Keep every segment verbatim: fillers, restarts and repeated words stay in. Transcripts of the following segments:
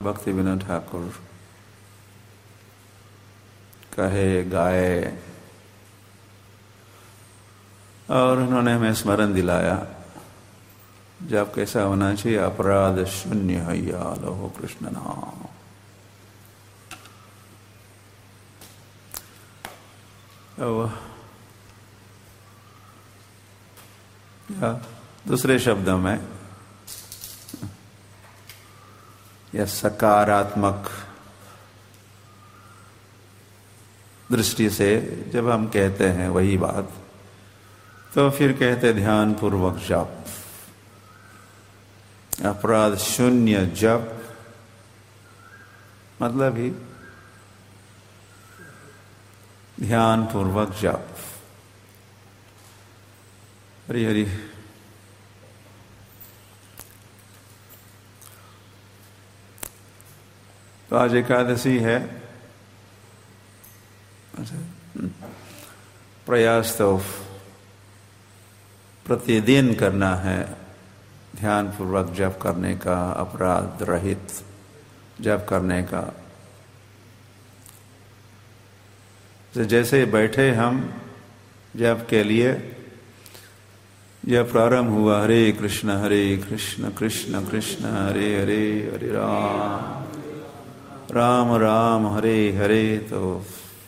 भक्ति विनोद ठाकुर कहे गाए और उन्होंने हमें स्मरण दिलाया जब कैसा होना चाहिए। अपराध शून्य हैया लो कृष्ण नाम। या दूसरे शब्दों में या सकारात्मक दृष्टि से जब हम कहते हैं वही बात, तो फिर कहते ध्यान पूर्वक जप, अपराध शून्य जप, मतलब ही ध्यान पूर्वक जप। हरि हरि। तो आज एकादशी है, प्रयास तो प्रतिदिन करना है ध्यान पूर्वक जप करने का, अपराध रहित जप करने का। जैसे बैठे हम जप के लिए, जब प्रारंभ हुआ हरे कृष्ण हरे कृष्ण कृष्ण कृष्ण हरे हरे हरे राम राम राम हरे हरे, तो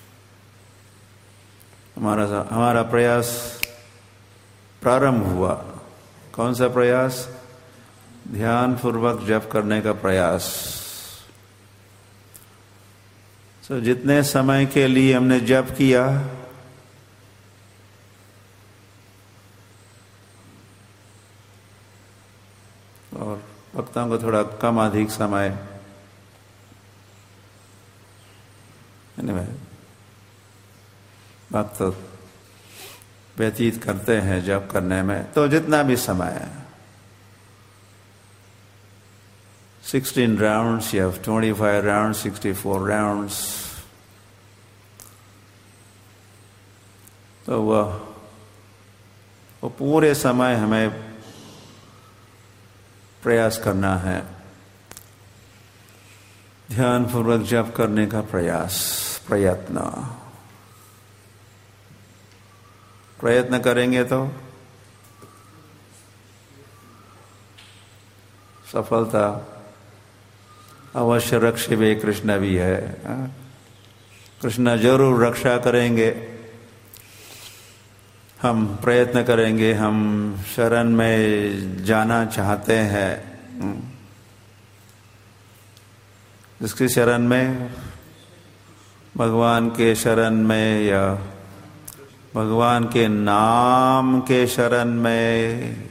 हमारा हमारा प्रयास प्रारंभ हुआ। कौन सा प्रयास? ध्यान पूर्वक जप करने का प्रयास। तो जितने समय के लिए हमने जप किया, और भक्तों को थोड़ा कम अधिक समय वक्त व्यतीत करते हैं जप करने में, तो जितना भी समय है, सिक्सटीन राउंड्स या twenty five round, sixty four rounds, तो वह वो पूरे समय हमें प्रयास करना है, ध्यान पूर्वक जप करने का प्रयास, प्रयत्न प्रयत्न करेंगे तो सफलता अवश्य रक्षिबे कृष्ण भी है। कृष्ण जरूर रक्षा करेंगे। हम प्रयत्न करेंगे, हम शरण में जाना चाहते हैं। जिसकी शरण में, भगवान के शरण में या भगवान के नाम के शरण में,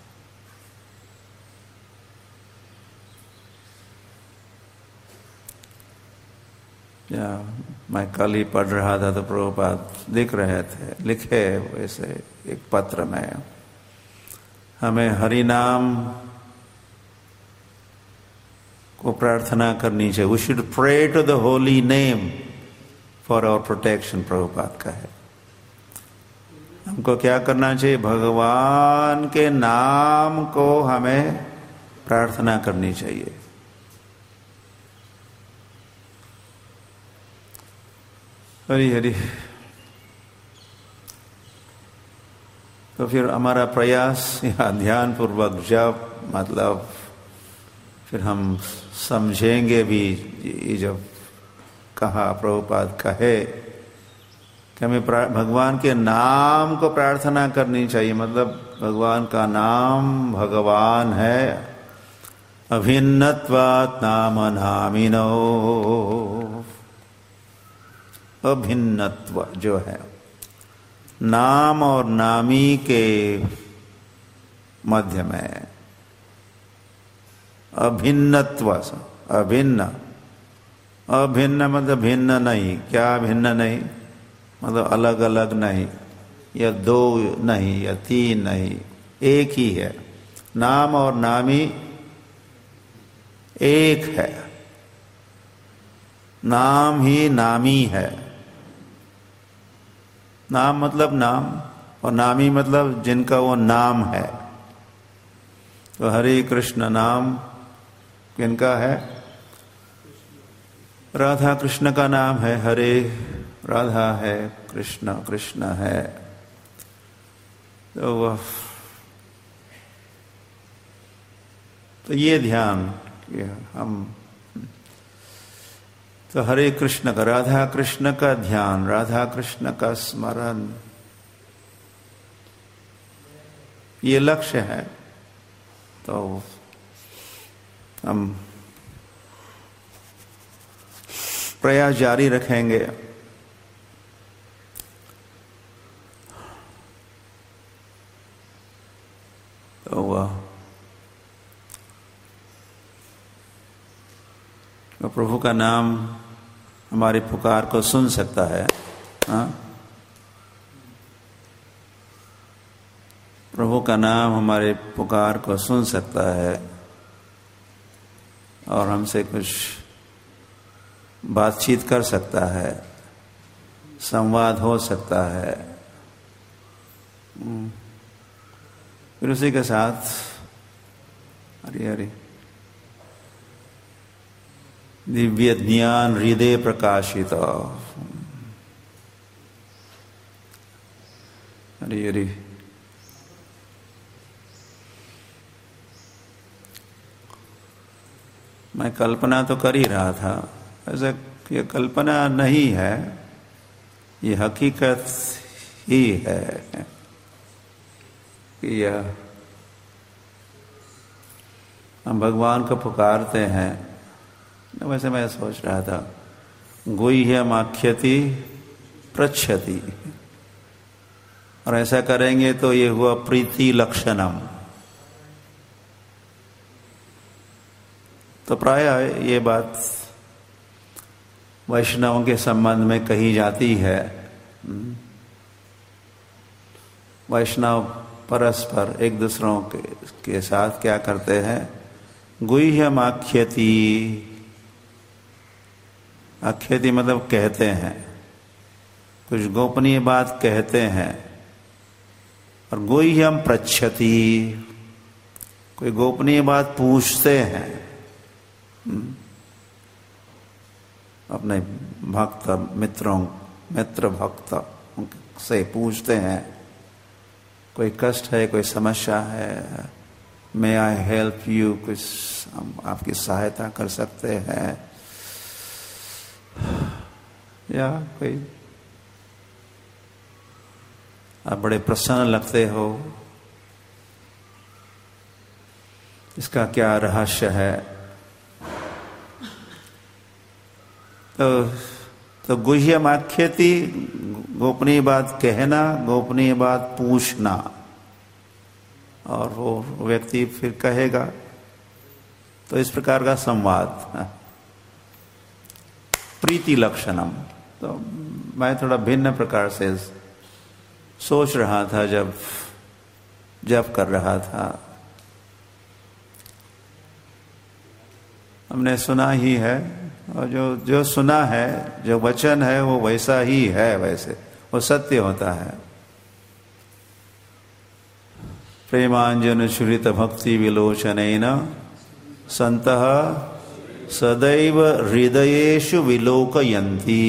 या मैं कल ही पढ़ रहा था तो प्रभुपाद लिख रहे थे, लिखे वैसे एक पत्र में, हमें हरि नाम को प्रार्थना करनी चाहिए। We should pray to the holy name for our protection, Prabhupada का है। हमको क्या करना चाहिए? भगवान के नाम को हमें प्रार्थना करनी चाहिए। हरि हरि। तो फिर हमारा प्रयास या ध्यान पूर्वक जप, मतलब फिर हम समझेंगे भी, ये जब कहा प्रभुपाद कहे कि हमें भगवान के नाम को प्रार्थना करनी चाहिए, मतलब भगवान का नाम भगवान है। अभिन्नत्वात् नाम नामिनो, अभिन्नत्व जो है नाम और नामी के मध्य में, अभिन्नत्व, अभिन्न, अभिन्न मतलब भिन्न नहीं। क्या भिन्न नहीं? मतलब अलग अलग नहीं, या दो नहीं, या तीन नहीं, एक ही है। नाम और नामी एक है, नाम ही नामी है। नाम मतलब नाम, और नामी मतलब जिनका वो नाम है। तो हरे कृष्ण नाम किनका है? राधा कृष्ण का नाम है, हरे राधा है, कृष्ण कृष्ण है। तो वह तो ये ध्यान कि हम तो हरे कृष्ण का, राधा कृष्ण का ध्यान, राधा कृष्ण का स्मरण, ये लक्ष्य है। तो हम प्रयास जारी रखेंगे। तो वह तो प्रभु का नाम हमारी पुकार को सुन सकता है। हाँ, प्रभु का नाम हमारे पुकार को सुन सकता है और हमसे कुछ बातचीत कर सकता है, संवाद हो सकता है। फिर उसी के साथ हरि हरि दिव्य ज्ञान हृदय प्रकाशित। हरि हरि मैं कल्पना तो कर ही रहा था, ऐसा ये कल्पना नहीं है, ये हकीकत ही है कि यह हम भगवान को पुकारते हैं। वैसे मैं सोच रहा था, गुह्यम आख्यति पृच्छति, और ऐसा करेंगे तो ये हुआ प्रीति लक्षणम। तो प्राय ये बात वैष्णवों के संबंध में कही जाती है। वैष्णव परस्पर एक दूसरों के, के साथ क्या करते हैं, गुह्यम आख्यति, आख्यति मतलब कहते हैं, कुछ गोपनीय बात कहते हैं। और गुह्यम पृच्छति, कोई गोपनीय बात पूछते हैं, अपने भक्त मित्रों मित्र भक्त से पूछते हैं, कोई कष्ट है, कोई समस्या है, मे आई हेल्प यू, कुछ हम आपकी सहायता कर सकते हैं, या कोई आप बड़े प्रसन्न लगते हो, इसका क्या रहस्य है। तो तो गुह्यम आख्यति, गोपनीय बात कहना, गोपनीय बात पूछना, और वो व्यक्ति फिर कहेगा। तो इस प्रकार का संवाद, प्रीति लक्षणम। तो मैं थोड़ा भिन्न प्रकार से सोच रहा था जब जब कर रहा था। हमने सुना ही है, और जो जो सुना है, जो वचन है, वो वैसा ही है, वैसे वो सत्य होता है। प्रेमांजन छुरित भक्ति विलोचनेन संतः सदैव हृदयेषु विलोकयन्ति।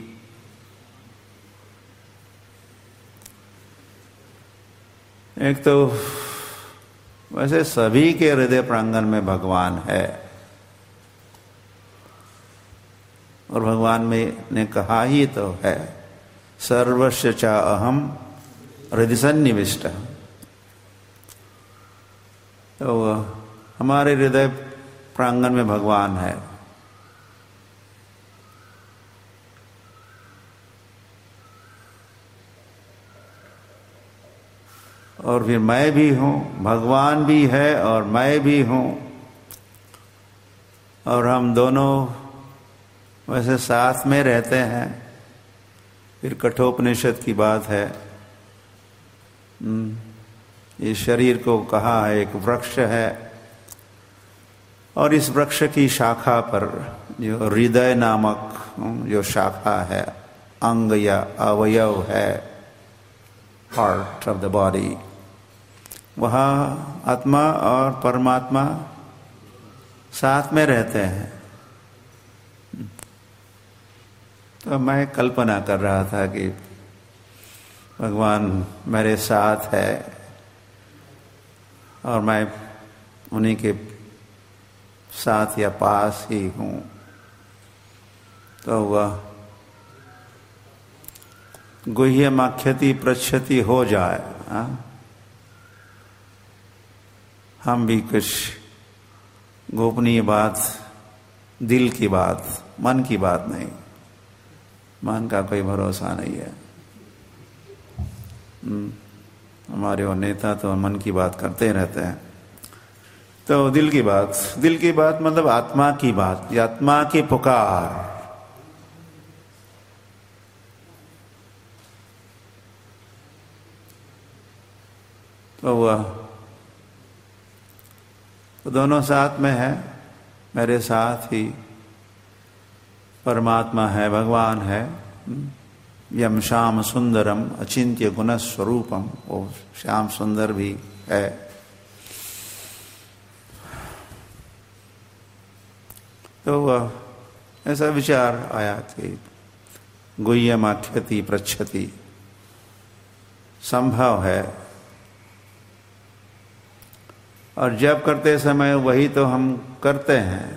एक तो वैसे सभी के हृदय प्रांगण में भगवान है, और भगवान में ने कहा ही तो है, सर्वस्य च अहम हृदय सन्निविष्ट। तो हमारे हृदय प्रांगण में भगवान है। और फिर मैं भी हूँ, भगवान भी है और मैं भी हूँ, और हम दोनों वैसे साथ में रहते हैं। फिर कठोपनिषद की बात है, इस शरीर को कहा है एक वृक्ष है, और इस वृक्ष की शाखा पर जो हृदय नामक जो शाखा है, अंग या अवयव है, पार्ट ऑफ द बॉडी, वहाँ आत्मा और परमात्मा साथ में रहते हैं। तो मैं कल्पना कर रहा था कि भगवान मेरे साथ है और मैं उन्हीं के साथ या पास ही हूँ, तो वह गुह्यमाख्यति प्रच्छति हो जाए। हा? हम भी कुछ गोपनीय बात, दिल की बात, मन की बात नहीं, मन का कोई भरोसा नहीं है। हमारे और नेता तो मन की बात करते रहते हैं। तो दिल की बात, दिल की बात मतलब आत्मा की बात, आत्मा की पुकार। तो वह तो दोनों साथ में है, मेरे साथ ही परमात्मा है, भगवान है। यम श्याम सुंदरम अचिंत्य गुण स्वरूपम, वो श्याम सुंदर भी है। तो वह ऐसा विचार आया कि गुह्यमाख्यति प्रच्छति संभव है, और जब करते समय वही तो हम करते हैं।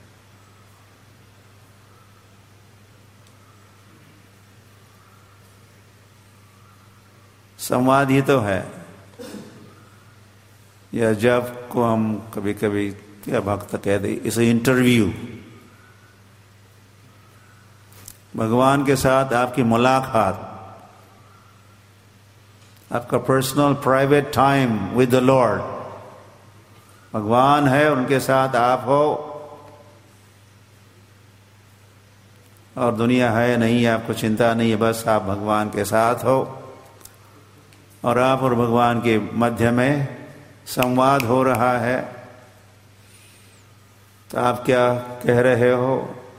संवाद ही तो है। या जब को हम कभी कभी क्या भक्त कह दे, इस इंटरव्यू, भगवान के साथ आपकी मुलाकात, आपका personal private time with the lord. भगवान है, उनके साथ आप हो, और दुनिया है नहीं, आपको चिंता नहीं है, बस आप भगवान के साथ हो, और आप और भगवान के मध्य में संवाद हो रहा है। तो आप क्या कह रहे हो?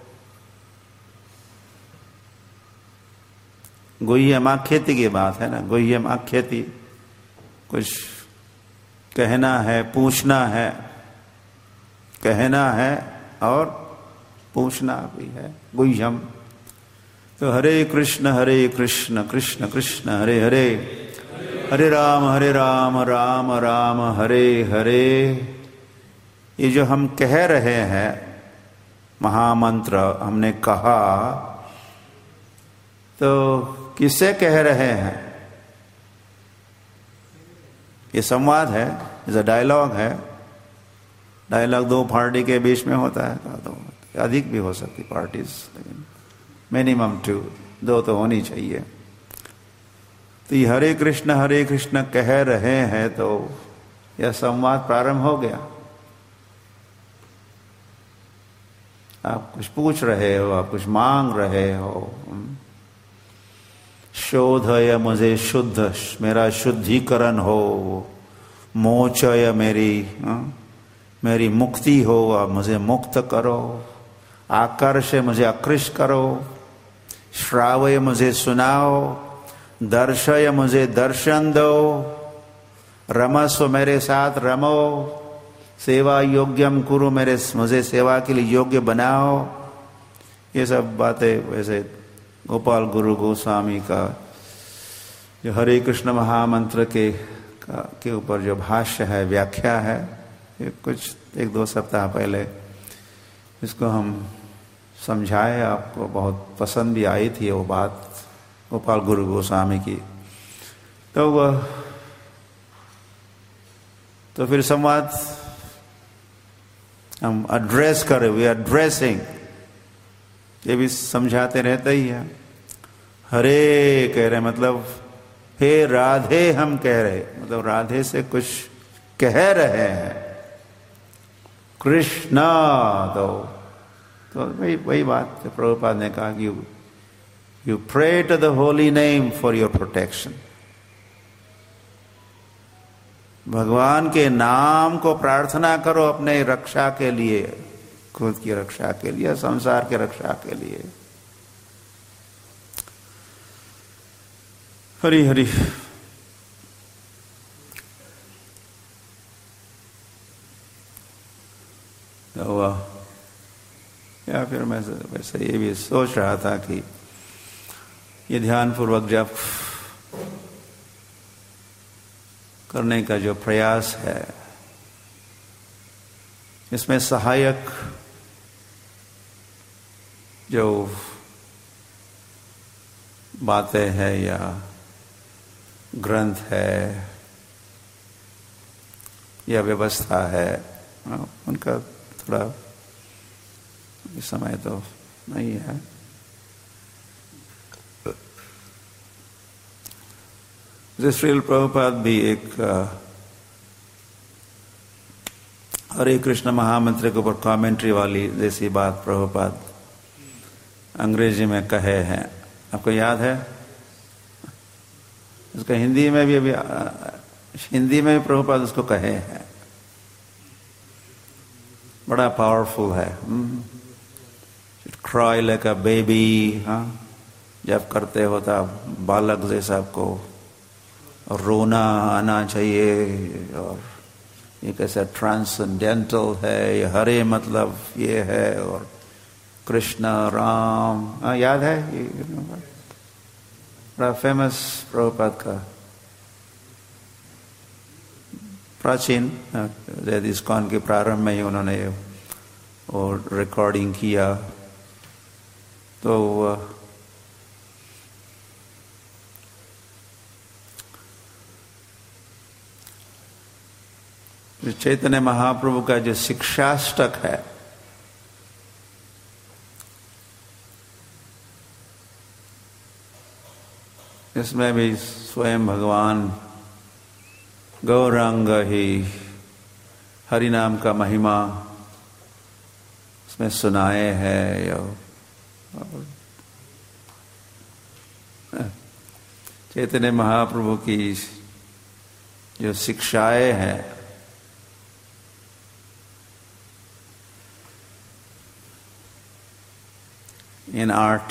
गुह्यमाख्यति की बात है ना, गुह्यमाख्यति, कुछ कहना है, पूछना है, कहना है और पूछना भी है, गुह्यम। तो हरे कृष्ण हरे कृष्ण कृष्ण कृष्ण हरे हरे, हरे राम हरे राम राम राम हरे हरे। ये जो हम कह रहे हैं महामंत्र, हमने कहा, तो किससे कह रहे हैं? ये संवाद है, इस डायलॉग है। डायलॉग दो पार्टी के बीच में होता है, तो अधिक भी हो सकती पार्टीज, लेकिन मिनिमम टू, दो तो होनी चाहिए। तो ये हरे कृष्ण हरे कृष्ण कह रहे हैं, तो यह संवाद प्रारंभ हो गया। आप कुछ पूछ रहे हो, आप कुछ मांग रहे हो। शोधय मुझे शुद्ध, मेरा शुद्धिकरण हो, मोचय मेरी हा? मेरी मुक्ति हो, आप मुझे मुक्त करो, आकर्षय मुझे आकृष्ट करो, श्रावय मुझे सुनाओ, दर्शय मुझे दर्शन दो, रमस्व मेरे साथ रमो, सेवा योग्यम कुरु, मेरे मुझे सेवा के लिए योग्य बनाओ। ये सब बातें वैसे गोपाल गुरु गोस्वामी का जो हरे कृष्ण महामंत्र के का, के ऊपर जो भाष्य है, व्याख्या है, ये कुछ एक दो सप्ताह पहले इसको हम समझाए, आपको बहुत पसंद भी आई थी वो बात गोपाल गुरु गोस्वामी की। तो वह तो फिर संवाद हम एड्रेस करें, वी आर एड्रेसिंग, ये भी समझाते रहते ही है। हरे कह रहे मतलब हे राधे हम कह रहे, मतलब राधे से कुछ कह रहे हैं। कृष्ण तो तो वही वही बात प्रभुपाद ने कहा कि you pray to the holy name for your protection. भगवान के नाम को प्रार्थना करो अपने रक्षा के लिए, खुद की रक्षा के लिए, संसार की रक्षा के लिए। हरि हरि। तो या फिर मैं वैसे ये भी सोच रहा था कि ये ध्यान पूर्वक जप करने का जो प्रयास है, इसमें सहायक जो बातें हैं या ग्रंथ है या व्यवस्था है, उनका थोड़ा इस समय तो नहीं है। श्रील प्रभुपाद भी एक हरे कृष्ण महामंत्र के ऊपर कमेंट्री वाली जैसी बात प्रभुपाद अंग्रेजी में कहे हैं, आपको याद है? उसका हिंदी में भी अभी हिंदी में भी प्रभुपाद उसको कहे हैं, बड़ा पावरफुल है। क्राई लाइक अ बेबी, हाँ, जब करते हो तब बालक जैसा आपको रोना आना चाहिए, और ये कैसा ट्रांसेंडेंटल है, ये हरे मतलब ये है, और कृष्ण राम, हाँ याद है? ये बड़ा फेमस प्रभुपाद का प्राचीन इस्कॉन के प्रारंभ में ही उन्होंने और रिकॉर्डिंग किया। तो चैतन्य महाप्रभु का जो शिक्षाष्टक है, इसमें भी स्वयं भगवान गौरांग ही हरि नाम का महिमा इसमें सुनाए है। चैतन्य महाप्रभु की जो शिक्षाएं हैं, इन आठ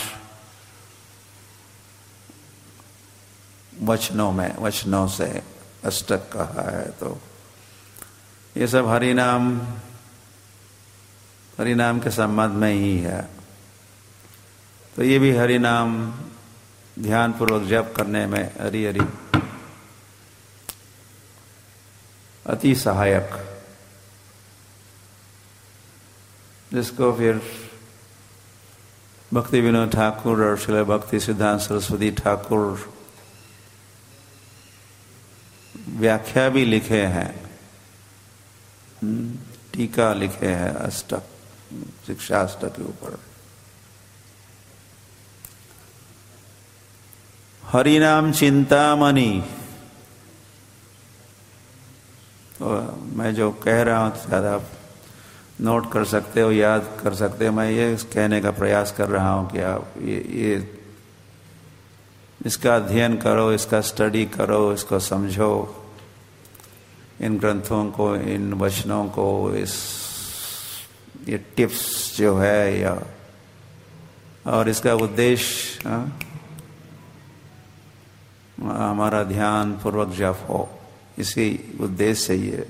वचनों में, वचनों से अष्टक कहा है, तो ये सब हरि नाम हरि नाम के संबंध में ही है। तो ये भी हरि नाम ध्यान पूर्वक जप करने में हरि हरि अति सहायक, जिसको फिर भक्ति विनोद ठाकुर और श्रील भक्ति सिद्धांत सरस्वती ठाकुर व्याख्या भी लिखे हैं, टीका लिखे हैं अष्टक, शिक्षाष्टक के ऊपर। हरि नाम चिंतामणि, तो मैं जो कह रहा हूं शायद आप नोट कर सकते हो, याद कर सकते हो। मैं ये कहने का प्रयास कर रहा हूं कि आप ये, ये इसका अध्ययन करो, इसका स्टडी करो, इसको समझो, इन ग्रंथों को, इन वचनों को, इस ये टिप्स जो है, या और इसका उद्देश्य हमारा ध्यान पूर्वक जप हो, इसी उद्देश्य से ये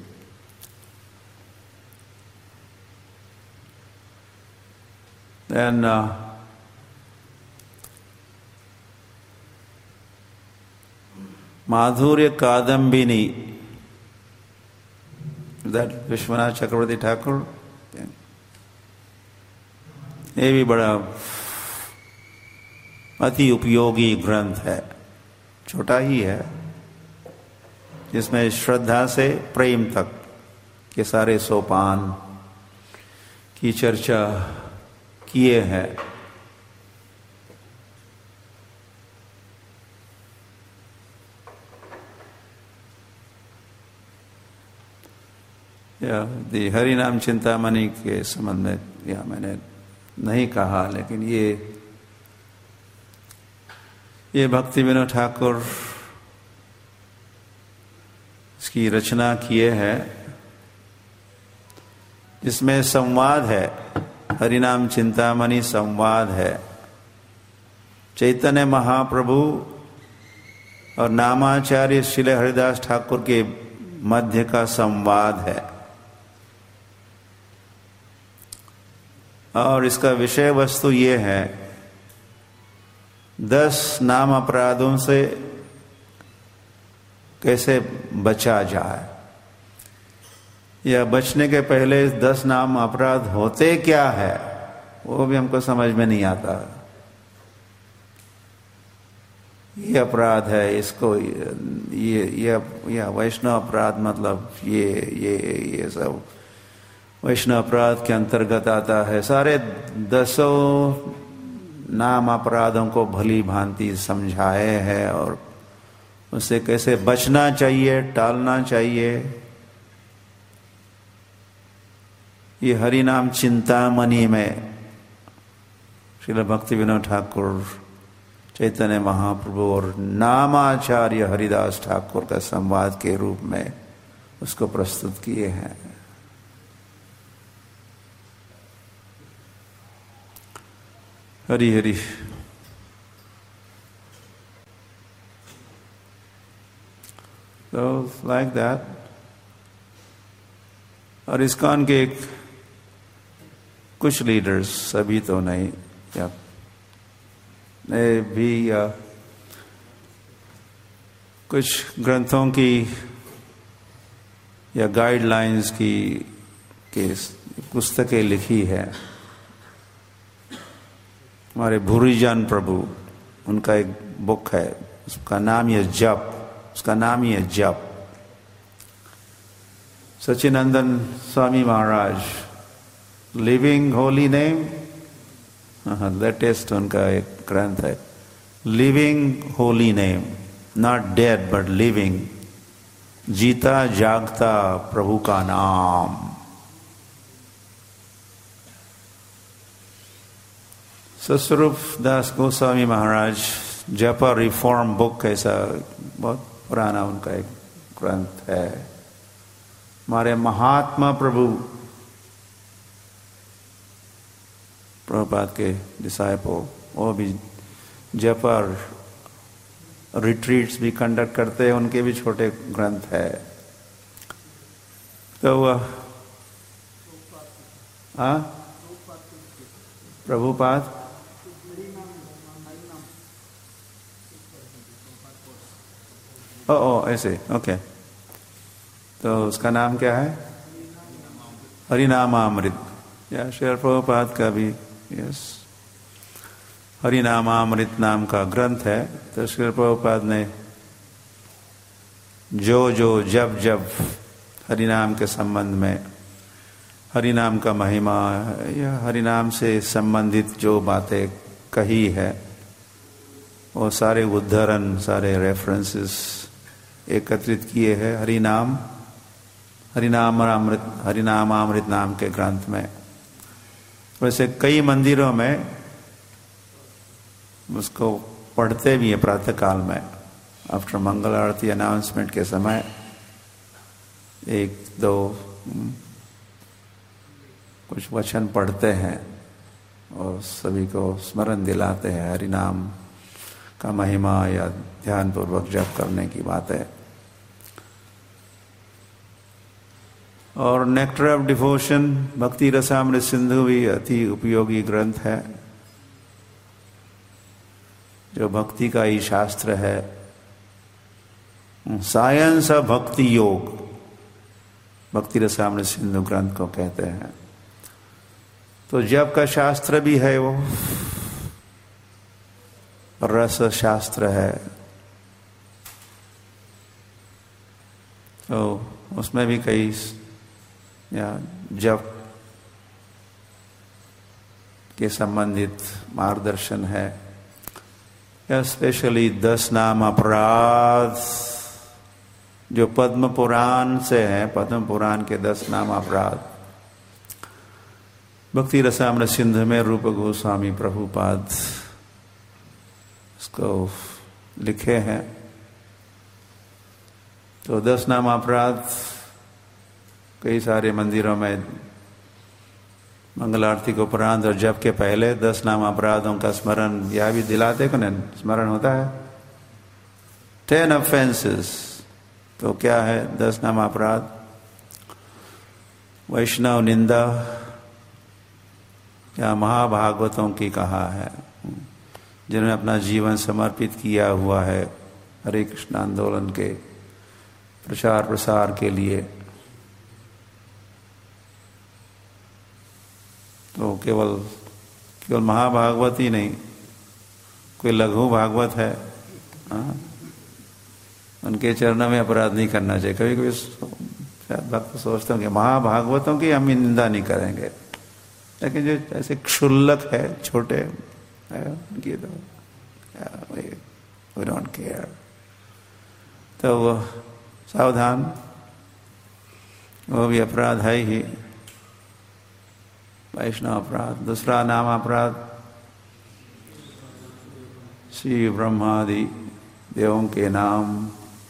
Then uh, Madhurya Kadambini, that Vishwanath Chakravarti Thakur, ये भी बड़ा अति उपयोगी ग्रंथ है, छोटा ही है, जिसमें श्रद्धा से प्रेम तक के सारे सोपान की चर्चा किए हैं। या हरि नाम चिंतामणि के संबंध में या मैंने नहीं कहा, लेकिन ये ये भक्ति विनोद ठाकुर इसकी रचना किए हैं, जिसमें संवाद है, हरिनाम चिंतामणि संवाद है, चैतन्य महाप्रभु और नामाचार्य श्रील हरिदास ठाकुर के मध्य का संवाद है। और इसका विषय वस्तु ये है, दस नाम अपराधों से कैसे बचा जाए, या बचने के पहले दस नाम अपराध होते क्या है वो भी हमको समझ में नहीं आता। ये अपराध है, इसको ये ये ये वैष्णव अपराध मतलब ये ये ये सब वैष्णव अपराध के अंतर्गत आता है। सारे दसों नाम अपराधों को भली भांति समझाए हैं और उससे कैसे बचना चाहिए, टालना चाहिए। ये हरि नाम चिंतामणि में श्रील भक्ति विनोद ठाकुर, चैतन्य महाप्रभु और नामाचार्य हरिदास ठाकुर का संवाद के रूप में उसको प्रस्तुत किए हैं। Hari Hari. So like that। और इस्कॉन के कुछ लीडर्स, सभी तो नहीं, या भी या कुछ ग्रंथों की या गाइडलाइंस की के पुस्तकें लिखी है। हमारे भूरीजान प्रभु, उनका एक बुक है, उसका नाम है जप, उसका नाम ही है जप। Sachinandan Swami Maharaj, living holy name, latest उनका एक ग्रंथ है, living holy name, not dead but living, जीता जागता प्रभु का नाम। सस्वरूप दास गोस्वामी महाराज जपा रिफॉर्म बुक, ऐसा बहुत पुराना उनका एक ग्रंथ है। हमारे महात्मा प्रभु, प्रभुपाद के डिसाइपल, वो भी जपा रिट्रीट्स भी कंडक्ट करते हैं, उनके भी छोटे ग्रंथ है। तो वह हाँ प्रभुपाद ओ ओ ऐसे ओके। तो उसका नाम क्या है? हरिनामामृत, या श्री प्रभुपाद का भी यस हरिनामामृत नाम का ग्रंथ है। तो श्री प्रभुपाद ने जो जो जब जब हरिनाम के संबंध में, हरिनाम का महिमा या हरिनाम से संबंधित जो बातें कही है, वो सारे उद्धरण, सारे रेफरेंसेस एकत्रित किए हैं हरिनाम हरिनामामृत हरिनामामृत नाम के ग्रंथ में। वैसे कई मंदिरों में उसको पढ़ते भी है प्रातः काल में, आफ्टर मंगल आरती अनाउंसमेंट के समय एक दो कुछ वचन पढ़ते हैं और सभी को स्मरण दिलाते हैं हरिनाम का महिमा या ध्यान पूर्वक जप करने की बात है। और नेक्टर ऑफ डिवोशन, भक्ति रसामृत सिंधु भी अति उपयोगी ग्रंथ है, जो भक्ति का ही शास्त्र है। साइंस ऑफ भक्ति योग, भक्ति रसामृत सिंधु ग्रंथ को कहते हैं। तो जप का शास्त्र भी है, वो रस शास्त्र है। तो उसमें भी कई या जप के संबंधित मार्गदर्शन है। या स्पेशली दस नाम अपराध जो पद्म पुराण से है, पद्म पुराण के दस नाम अपराध भक्ति रसामृत सिंधु में रूप गोस्वामी प्रभुपाद इसको लिखे हैं। तो दस नाम अपराध कई सारे मंदिरों में मंगल आरती को उपरांत और जप के पहले दस नाम अपराधों का स्मरण या भी दिलाते को नहीं, स्मरण होता है। टेन ऑफेंसेस, तो क्या है दस नाम अपराध? वैष्णव निंदा या महाभागवतों की कहा है, जिन्होंने अपना जीवन समर्पित किया हुआ है हरे कृष्ण आंदोलन के प्रचार प्रसार के लिए, तो केवल केवल महाभागवत ही नहीं, कोई लघु भागवत है, हाँ, उनके चरणों में अपराध नहीं करना चाहिए। कभी कभी शायद भक्त सोचते हैं कि महाभागवतों की हम निंदा नहीं करेंगे, लेकिन जो ऐसे क्षुल्लक है, छोटे है, उनकी तो वी डोंट केयर। तो वो सावधान, वो भी अपराध है ही, वैष्णव अपराध। दूसरा नाम अपराध श्री ब्रह्मादि देवों के नाम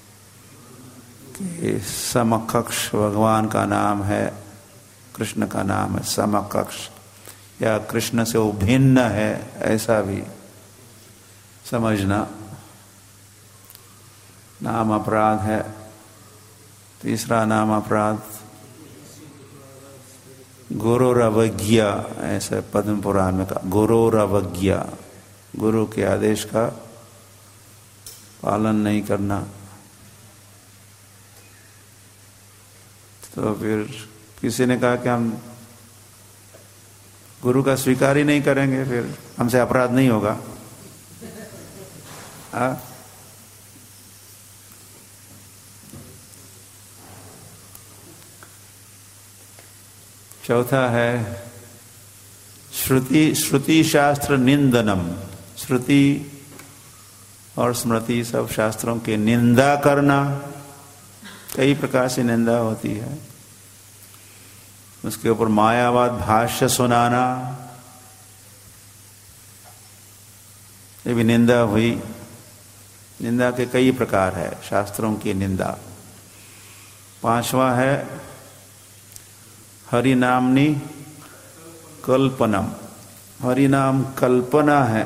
के समकक्ष भगवान का नाम है, कृष्ण का नाम है समकक्ष, या कृष्ण से वो भिन्न है ऐसा भी समझना नाम अपराध है। तीसरा नाम अपराध गुरुरवज्ञा, ऐसे पद्म पुराण में कहा, गुरुरवज्ञा, गुरु के आदेश का पालन नहीं करना। तो फिर किसी ने कहा कि हम गुरु का स्वीकार ही नहीं करेंगे, फिर हमसे अपराध नहीं होगा। आ? चौथा है श्रुति श्रुति शास्त्र निंदनम, श्रुति और स्मृति सब शास्त्रों की निंदा करना। कई प्रकार से निंदा होती है, उसके ऊपर मायावाद भाष्य सुनाना, ये भी निंदा हुई। निंदा के कई प्रकार है, शास्त्रों की निंदा। पांचवा है हरि नामनी कल्पनम, हरि नाम कल्पना है,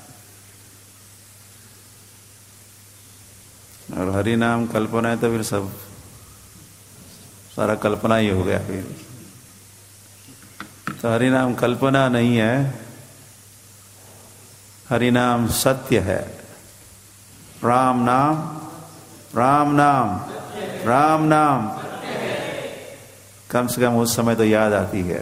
और हरि नाम कल्पना है तो फिर सब सारा कल्पना ही हो गया। फिर तो हरि नाम कल्पना नहीं है, हरि नाम सत्य है। राम नाम राम नाम राम नाम कम से कम उस समय तो याद आती है।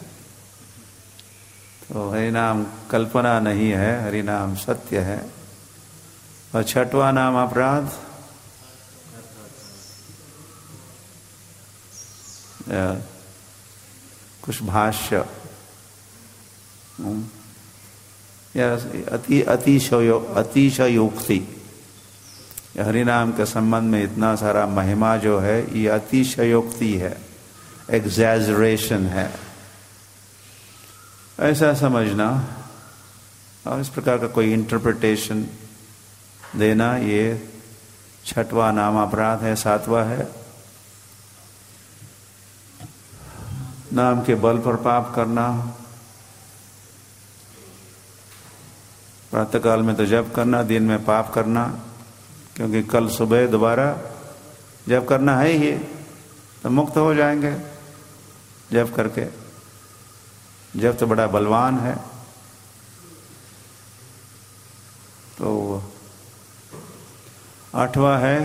तो हरि नाम कल्पना नहीं है, हरि नाम सत्य है। और छठवां नाम अपराध कुछ भाष्य या अति अतिशयो अतिशयोक्ति, हरिनाम के संबंध में इतना सारा महिमा जो है ये अतिशयोक्ति है, एग्जैजरेशन है, ऐसा समझना और इस प्रकार का कोई इंटरप्रिटेशन देना, ये छठवां नाम अपराध है। सातवां है नाम के बल पर पाप करना। प्रातःकाल में तो जप करना, दिन में पाप करना, क्योंकि कल सुबह दोबारा जप करना है ही, तो मुक्त हो जाएंगे जप करके। जप तो बड़ा बलवान है। तो आठवां है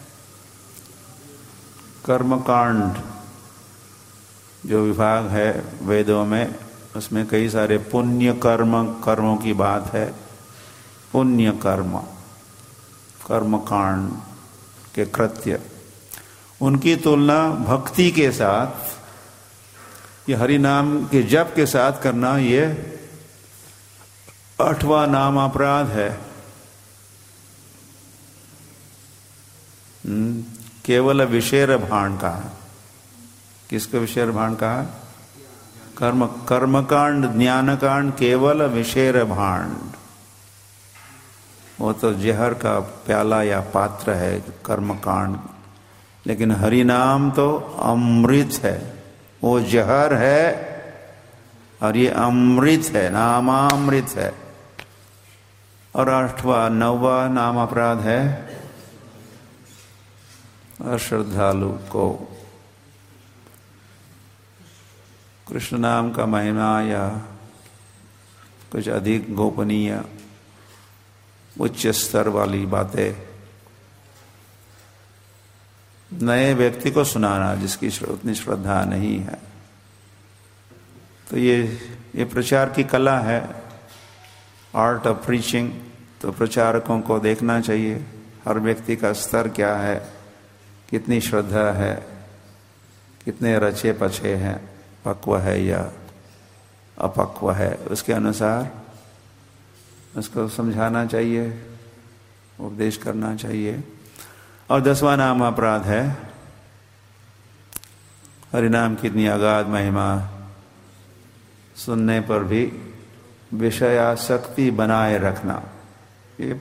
कर्मकांड, जो विभाग है वेदों में, उसमें कई सारे पुण्य कर्म कर्मों की बात है। पुण्य कर्म, कर्मकांड के कृत्य, उनकी तुलना भक्ति के साथ, ये हरि नाम के जप के साथ करना, ये आठवां नाम अपराध है। केवल विषेर भाण कहा। किसको विषेर भाण कहा? कर्म कर्मकांड, ज्ञानकांड केवल विषेर भांड, वो तो जहर का प्याला या पात्र है कर्मकांड। लेकिन हरि नाम तो अमृत है, वो जहर है और ये अमृत है, नामामृत है। और आठवां नौवां नाम अपराध है अश्रद्धालु को कृष्ण नाम का महिमा या कुछ अधिक गोपनीय उच्च स्तर वाली बातें नए व्यक्ति को सुनाना जिसकी उतनी श्रद्धा नहीं है। तो ये ये प्रचार की कला है, आर्ट ऑफ प्रीचिंग। तो प्रचारकों को देखना चाहिए हर व्यक्ति का स्तर क्या है, कितनी श्रद्धा है, कितने रचे पचे हैं, पक्व है या अपक्व है, उसके अनुसार उसको समझाना चाहिए, उपदेश करना चाहिए। और दसवां नाम अपराध है हरिनाम की इतनी अगाध महिमा सुनने पर भी विषयासक्ति बनाए रखना। ये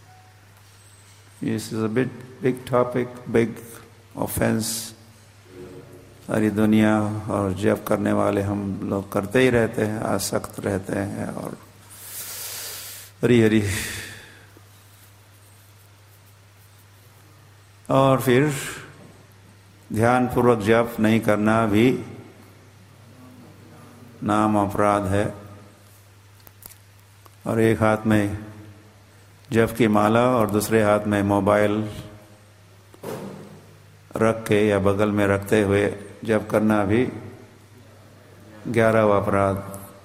This is a big, big topic, big offense। सारी दुनिया और जप करने वाले हम लोग करते ही रहते हैं, आसक्त रहते हैं और हरी हरी। और फिर ध्यान पूर्वक जप नहीं करना भी नाम अपराध है। और एक हाथ में जप की माला और दूसरे हाथ में मोबाइल रख के या बगल में रखते हुए जप करना भी ग्यारहवां अपराध।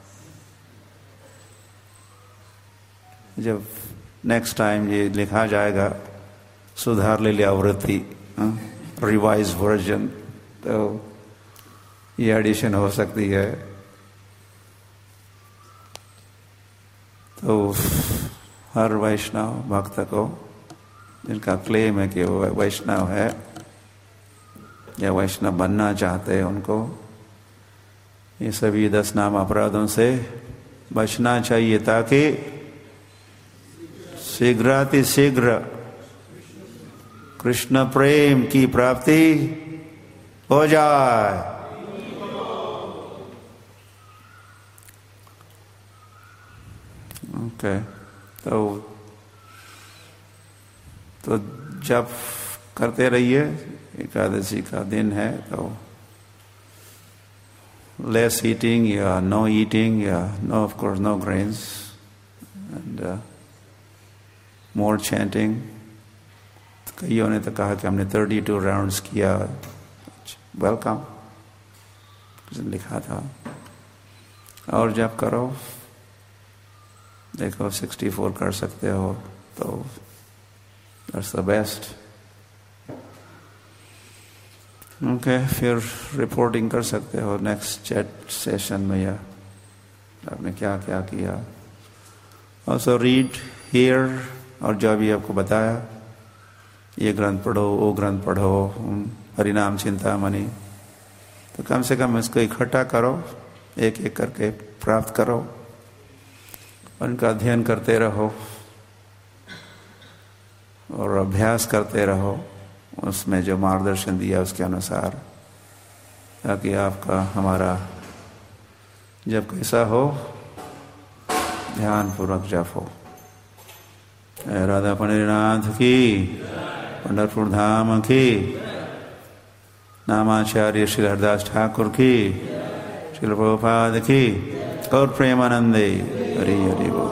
जब नेक्स्ट टाइम ये लिखा जाएगा सुधार ले लिया आवृत्ति, रिवाइज वर्जन, तो ये एडिशन हो सकती है। तो हर वैष्णव भक्त को जिनका क्लेम है कि वो वैष्णव है या वैष्णव बनना चाहते हैं, उनको ये सभी दस नाम अपराधों से बचना चाहिए ताकि शीघ्राति शीघ्र कृष्ण प्रेम की प्राप्ति हो जाए। ओके, तो तो जब करते रहिए, एकादशी का दिन है तो लेस ईटिंग या नो ईटिंग या no of course no grains and more chanting. कईयों ने तो कहा कि हमने थर्टी टू राउंड्स किया, वेलकम लिखा था। और जब करो, देखो सिक्सटी फोर कर सकते हो तो दैट्स द बेस्ट। ओके, फिर रिपोर्टिंग कर सकते हो नेक्स्ट चैट सेशन में या आपने क्या क्या किया। ऑल्सो रीड हियर, और जो भी आपको बताया, ये ग्रंथ पढ़ो, वो ग्रंथ पढ़ो, हरिनाम चिंतामणि, तो कम से कम इसको इकट्ठा करो, एक एक करके प्राप्त करो और इनका अध्ययन करते रहो और अभ्यास करते रहो उसमें जो मार्गदर्शन दिया उसके अनुसार, ताकि आपका हमारा जब कैसा हो, ध्यान पूर्वक जप हो। राधा पंडितनाथ की, पंढरपुर धाम की, नामाचार्य श्री हरदास ठाकुर की, श्रील प्रभुपाद की, और प्रेमानंदे। हरि हरि बोल।